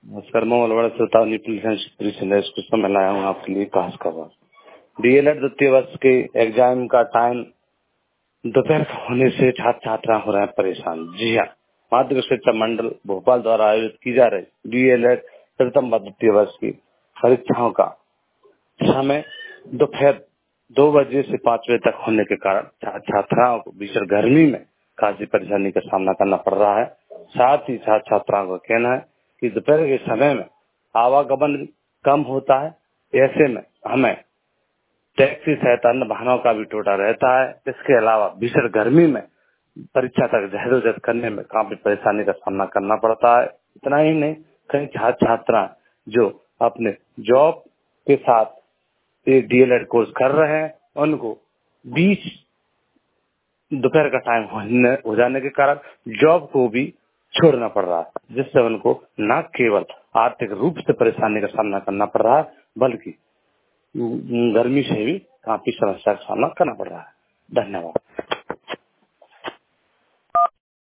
नमस्कार, मैं अलवाड़ा से चेतावनी पुलिस कुछ समय लाया हूँ आपके लिए खास खबर। डीएलएड द्वितीय वर्ष के एग्जाम का टाइम दोपहर होने से छात्र छात्रा हो रहे हैं परेशान। जी हाँ, माध्यमिक शिक्षा मंडल भोपाल द्वारा आयोजित की जा रही डीएलएड प्रथम व द्वितीय वर्ष की परीक्षाओं का समय दोपहर 2 बजे से 5 बजे तक होने के कारण छात्र छात्राओं को भीषण गर्मी में काफी परेशानी का सामना करना पड़ रहा है। साथ ही छात्र छात्राओं का कहना है कि दोपहर के समय में आवागमन कम होता है, ऐसे में हमें टैक्सी सहित अन्य वाहनों का भी टोटा रहता है। इसके अलावा भीषण गर्मी में परीक्षा तक जहदोजहद करने में काफी परेशानी का सामना करना पड़ता है। इतना ही नहीं, कई छात्र छात्रा जो अपने जॉब के साथ एक डीएलएड कोर्स कर रहे हैं, उनको बीच दोपहर का टाइम हो जाने के कारण जॉब को भी छोड़ना पड़ रहा है, जिससे उनको न केवल आर्थिक रूप से परेशानी का सामना करना पड़ रहा है, बल्कि गर्मी से भी काफी समस्या का सामना करना पड़ रहा है। धन्यवाद।